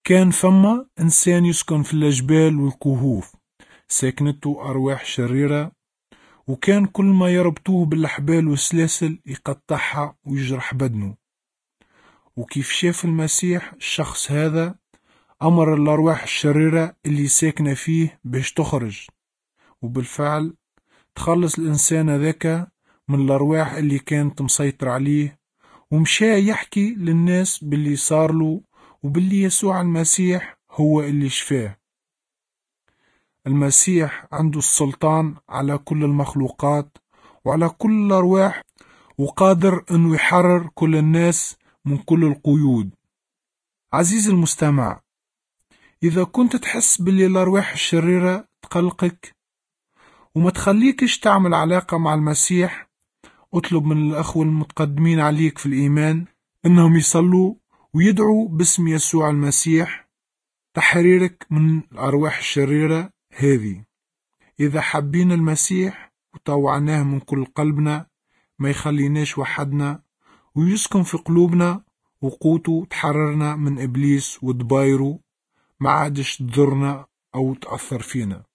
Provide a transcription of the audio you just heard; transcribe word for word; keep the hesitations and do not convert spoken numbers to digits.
كان فما إنسان يسكن في الجبال والكهوف، ساكنته أرواح شريرة، وكان كل ما يربطوه بالحبال والسلاسل يقطعها ويجرح بدنه. وكيف شاف المسيح الشخص هذا، أمر الأرواح الشريرة اللي ساكنة فيه باش تخرج، وبالفعل تخلص الإنسان ذاك من الأرواح اللي كانت مسيطر عليه، ومشى يحكي للناس باللي صار له وباللي يسوع المسيح هو اللي شفاه. المسيح عنده السلطان على كل المخلوقات وعلى كل الأرواح، وقادر أنه يحرر كل الناس من كل القيود. عزيزي المستمع، إذا كنت تحس باللي الأرواح الشريرة تقلقك وما تخليكش تعمل علاقة مع المسيح، اطلب من الأخوة المتقدمين عليك في الإيمان أنهم يصلوا ويدعوا باسم يسوع المسيح تحريرك من الأرواح الشريرة هذه. إذا حبين المسيح وطوعناه من كل قلبنا، ما يخليناش وحدنا، ويسكن في قلوبنا، وقوته تحررنا من إبليس ودبايره، ما عادش تضرنا أو تأثر فينا.